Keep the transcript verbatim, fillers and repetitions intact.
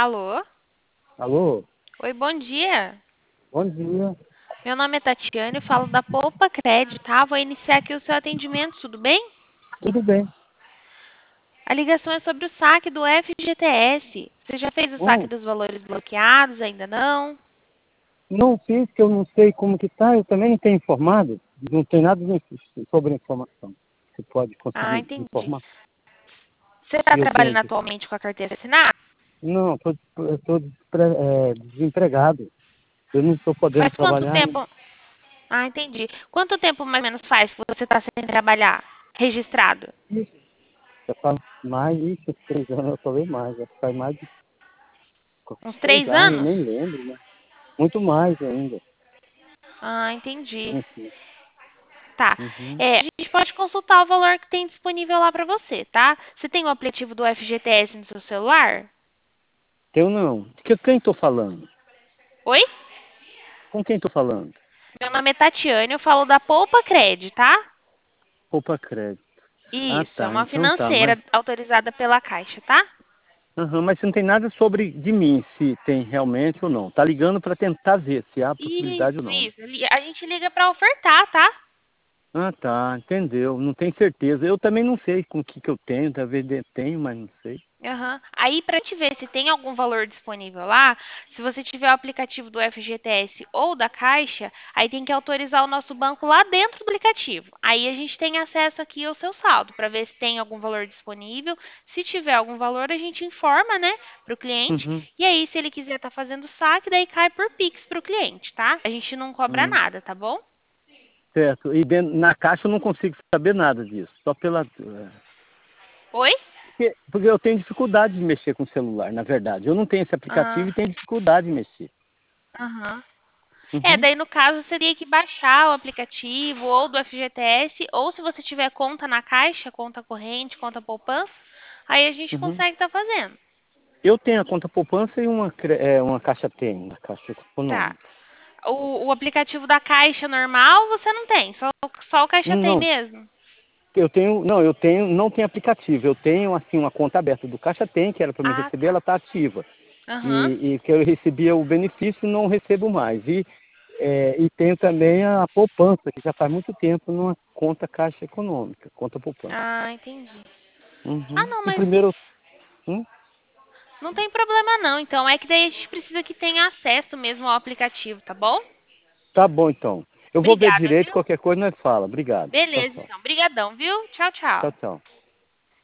Alô? Alô? Oi, bom dia. Bom dia. Meu nome é Tatiane, eu falo da Poupa Cred, tá? Vou iniciar aqui o seu atendimento, tudo bem? Tudo bem? A ligação é sobre o saque do F G T S. Você já fez o saque Hum, dos valores bloqueados? Ainda não? não fiz, que eu não sei como que tá, eu também não tenho informado, não tem nada de- sobre a informação. Você pode Ah, conseguir entendi. informar? Você está E eu tenho trabalhando que... atualmente com a carteira assinada? Não, eu estou desempregado. Eu não estou podendo Faz quanto trabalhar. tempo? Ah, entendi. Quanto tempo mais ou menos faz que você está sem trabalhar? Registrado? Isso. Já faz mais de três anos, talvez mais. Já faz mais de Uns três três anos, eu anos? nem lembro, né? Muito mais ainda. Ah, entendi. Enfim. Tá. Uhum. É, a gente pode consultar o valor que tem disponível lá para você, tá? Você tem o aplicativo do F G T S no seu celular? Eu não. De que- quem estou falando? Oi? Com quem estou falando? Meu nome é Tatiane, eu falo da Poupa Cred, tá? Poupa Crédito. Ah, Isso, é tá. uma Então tá, mas financeira autorizada pela Caixa, tá? aham, mas não tem nada sobre de mim, se tem realmente ou não. Tá ligando para tentar ver se há possibilidade ou Isso, não, né? isso. Li- A gente liga para ofertar, tá? Ah, tá, entendeu. Não tem certeza. Eu também não sei com o que que eu tenho, talvez de- tenho, mas não sei. Aham. Aí, para te ver se tem algum valor disponível lá, se você tiver o aplicativo do F G T S ou da Caixa, aí tem que autorizar o nosso banco lá dentro do aplicativo. Aí a gente tem acesso aqui ao seu saldo para ver se tem algum valor disponível. Se tiver algum valor, a gente informa, né, para o cliente. Uhum. E aí, se ele quiser estar fazendo saque, daí cai por Pix para o cliente, tá? A gente não cobra Hum, nada, tá bom? certo. E dentro, na caixa eu não consigo saber nada disso. Só pela. eh, Oi? Porque, porque eu tenho dificuldade de mexer com o celular, na verdade. Eu não tenho esse aplicativo Ah, e tenho dificuldade de mexer. aham. É, Uhum. daí no caso você teria que baixar o aplicativo ou do F G T S, ou se você tiver conta na Caixa, conta corrente, conta poupança, aí a gente Uhum. consegue estar fazendo. Eu tenho a conta poupança e uma, cre- é, uma caixa tem, uma caixa Tá. econômica. O, o aplicativo da Caixa normal você não tem, só, só o Caixa tem Não, mesmo. eu tenho, não, eu tenho, não tenho aplicativo. Eu tenho assim uma conta aberta do Caixa Tem, que era para me Ah, receber, ela tá. está ativa. Aham. E, e que eu recebia o benefício e não recebo mais. E, é, e tenho também a poupança, que já faz muito tempo numa conta Caixa Econômica, conta poupança. Ah, entendi. Ah, Uhum. não, E mas primeiro, hum, não tem problema não. Então é que daí a gente precisa que tenha acesso mesmo ao aplicativo, tá bom? tá bom então. Eu vou ver Obrigada, direito, viu? qualquer coisa nós fala. Obrigado. Tchau, Beleza, tchau. então. Brigadão, viu? Tchau, Tchau, tchau. tchau.